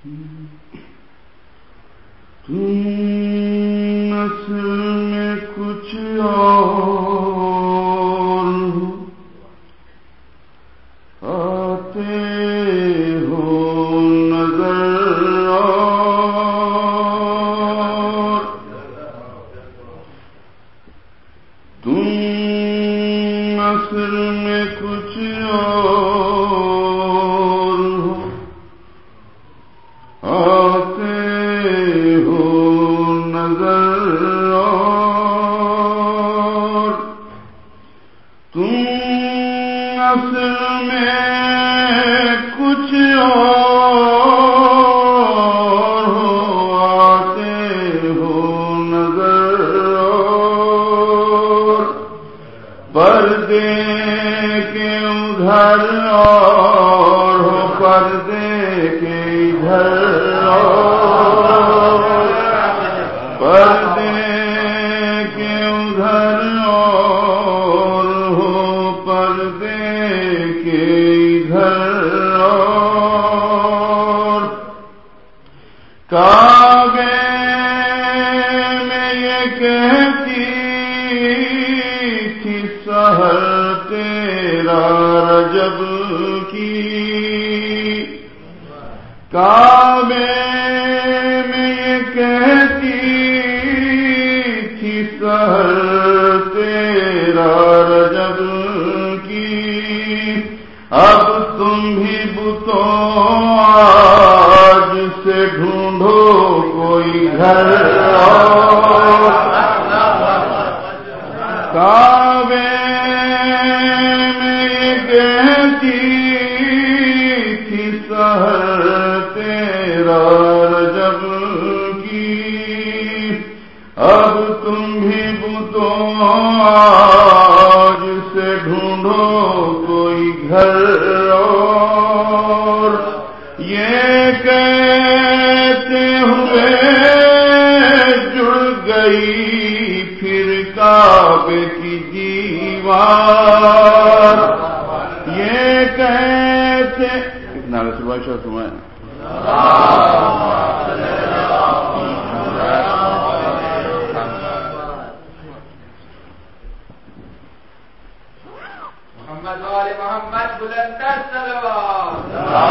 نسل میں کچھ اور آتے ہو نظر اور تم نسل میں کچھ اور آتے ہو نظر اور تم اصل میں کچھ اور آتے ہو نظر اور پردے کے ادھر اور ہو پردے کے ادھر پردے کے ادھر اور ہو پردے کے ادھر اور کعبے میں یہ کہتی تھی سحر تیرا رجب کی کعبے میں یہ کہتی سحر تیرا رجب کی اب تم بھی بتوں آج سے ڈھونڈو کوئی گھر کعبے میں یہ کہتی تھی سحر تیرا رجب کی اب تم بھی بتوں آج سے ڈھونڈو کوئی گھر اور یہ کہتے ہوئے جڑ گئی پھر کعبے کی دیوار یہ کہتے نعرہ سے بادشاہ تمہیں محمد بلند صلوات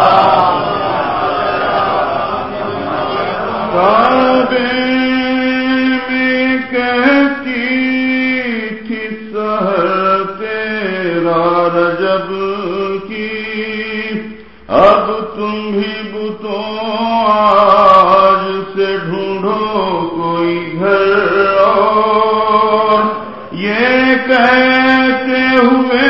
کعبے میں کہتی تھی سحر تیرا رجب کی اب تم بھی بتوں آج سے ڈھونڈو کوئی گھر اور یہ کہتے ہوئے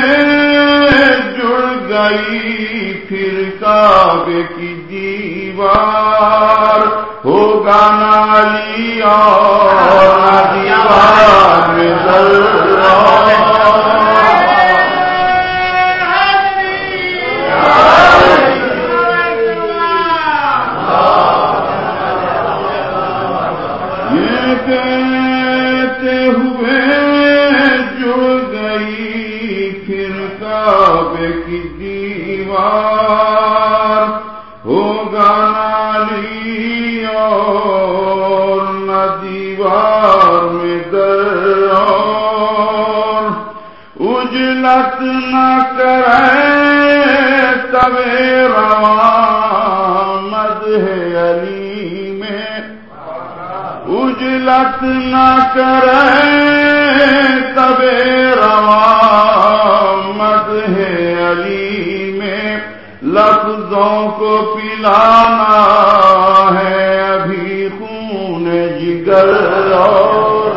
پھر کعبے کی دیوار ہوگا نالی اور دیوار میں یہ کہتے ہوئے جڑ گئی پھر کعبے کی دیوار ہوگا نالی اور نہ دیوار میں در اور اجلت نہ کرے تب رواں مدح علی میں اجلت نہ کرے تب رواں مدح علی میں لفظوں کو پلانا ہے ابھی خون جگر اور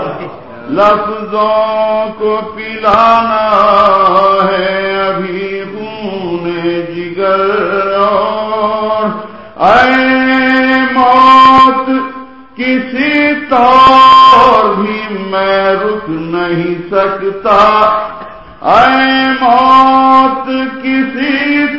لفظوں کو پلانا ہے ابھی خون جگر اور اے موت کسی طور بھی میں رک نہیں سکتا اے موت کسی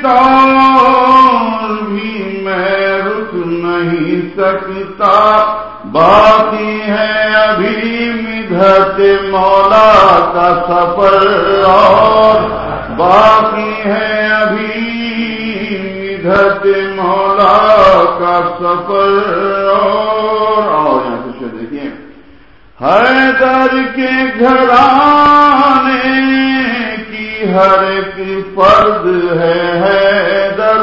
طور بھی میں رک نہیں سکتا باقی ہے ابھی مدحت مولا کا سفر اور باقی ہے ابھی مدحت مولا کا سفر اور یہاں سے شعر دیکھیے حیدر کے گھرانے کی ہر ایک فرد ہے حیدر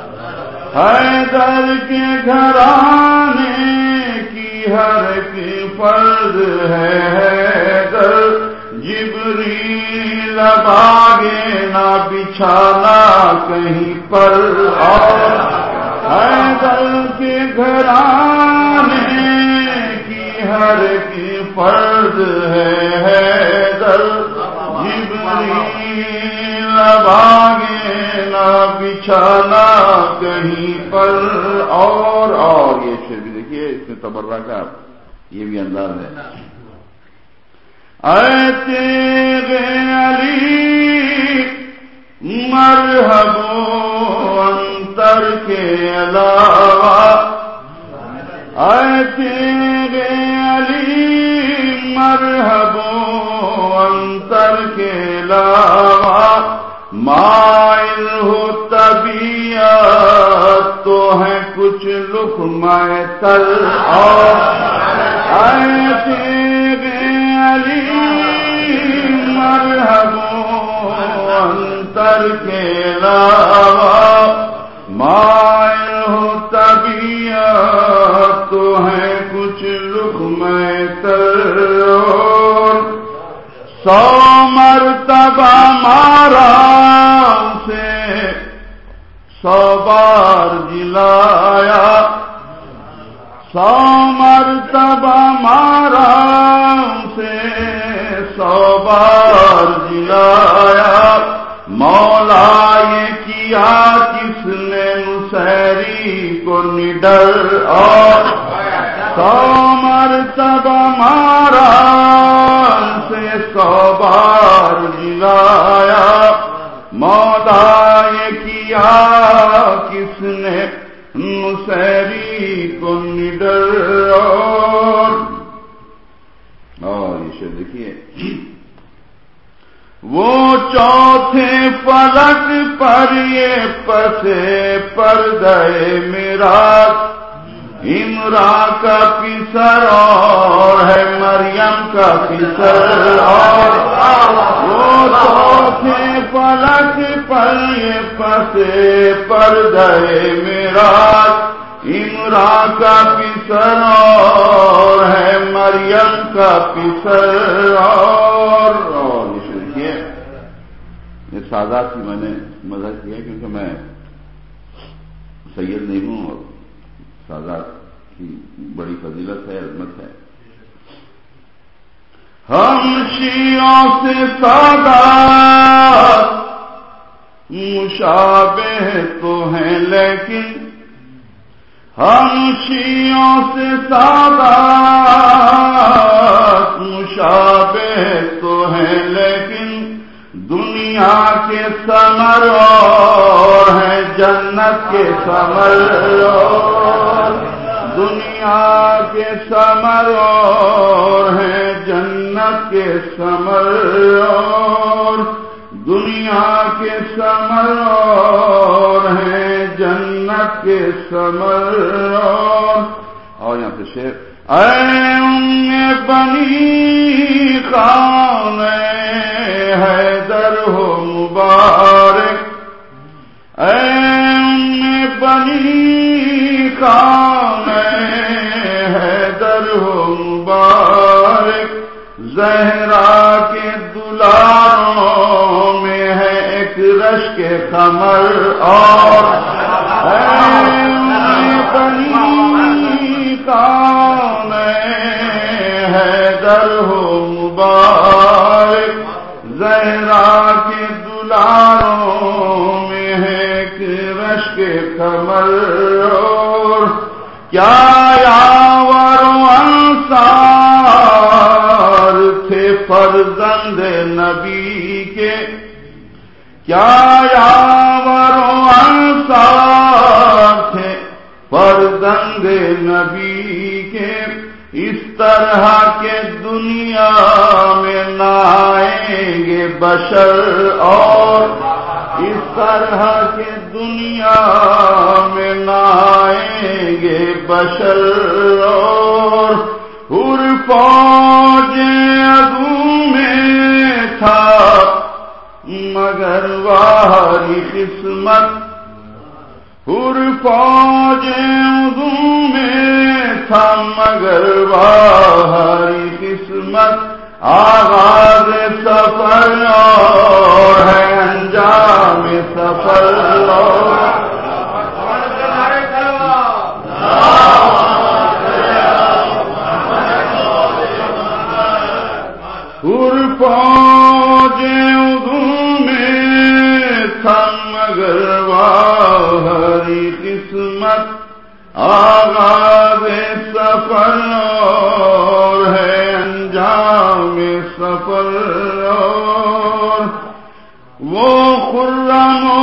حیدر کے گھرانے کی ہر ایک فرد ہے حیدر جبریل اب آگے نہ بچھانا کہیں پر اور حیدر کے گھرانے کی ہر ایک فرد ہے حیدر جبریل اب آگے نہ بچھانا کہیں پر اور یہ شعر بھی دیکھیے اس میں تبرہ کا یہ بھی انداز ہے اے تیرے علی مرحب انتر کے علاوہ اے تیرے علی مرحب انتر کے علاوہ مائل ہو طبیعت تو ہے کچھ لقمہ تر اور اے تیرے علی مرحب انتر کے علاوہ مائل ہو طبیعت تو ہے کچھ لقمہ تر سو مرتبہ مارا اسے 100 بار جلایا 100 مرتبہ مارا اسے 100 بار جلایا مولا یہ کیا کس نے نصیری کو نڈر اور 100 مرتبہ مارا سے 100 بار جلایا مولا یہ کیا کس نے نصیری کو نڈر اور یہ شعر دیکھیے وہ چوتھے فلک پر یہ پسے پردے میراث عمران کا پسر اور ہے مریم کا پسر اور وہ چوتھے فلک پر یہ پسے پردے میراث عمران کا پسر اور ہے مریم کا پسر اور یہ سادات کی میں نے مدد کیا کیونکہ میں سید نہیں ہوں اور سادات کی بڑی فضیلت ہے عظمت ہے ہم شیعوں سے سادات مشابہ تو ہیں لیکن ہم شیعوں سے سادات مشابہ تو ہیں لیکن دنیا کے ثمر اور ہیں جنت کے ثمر دنیا کے ثمر اور ہیں جنت کے ثمر دنیا کے ثمر اور ہیں جنت کے ثمر اور یہاں پہ شعر اے ام بنی خان حیدر ہو مبارک اے ام بنی خان حیدر ہو مبارک زہرا کے دلاروں میں ہے ایک رشک قمر اور اے ام بنی خان حیدر ہو مبارک زہرا کے دلاروں میں ہے ایک رشک قمر کیا یاور و انصار تھے فرزند نبی کے کیا یاور و انصار تھے فرزند نبی کے اس طرح کے دنیا میں نہ آئیں گے بشر اور اس طرح کے دنیا میں نہ آئیں گے بشر اور حور فوج عدو میں تھا مگر واہی قسمت حور فوج عدو میں تھا مگر واہی قسمت آغاز سفر اور ہے انجام سفر حور فوج عدو میں تھا مگر واہی قسمت آغاز سفر اور ہے انجام سفر اور وہ خرم و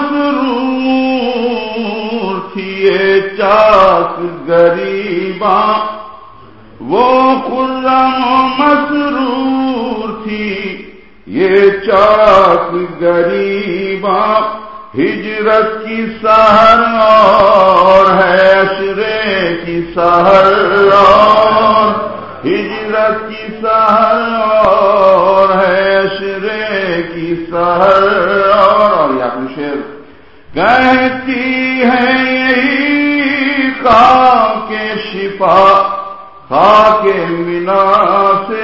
مسرور تھی یہ چاک غریباں وہ خرم و مسرور تھی یہ چاک غریباں ہجرت کی سحر اور ہے عشرے کی سحر اور ہجرت کی سحر اور ہے عشرے کی سحر اور یہ اپنی شعر کہتی ہے یہی خاک شفا خاک منا سے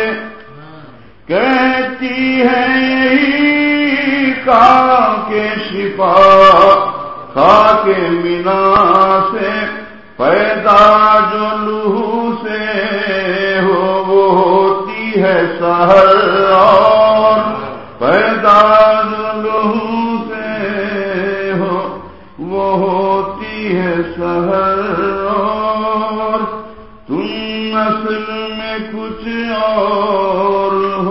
کہتی ہے یہی خاک شفا خاک منا سے پیدا جو لہو سے ہو وہ ہوتی ہے سحر اور پیدا جو لہو سے ہو وہ ہوتی ہے سحر اور تم اصل میں کچھ اور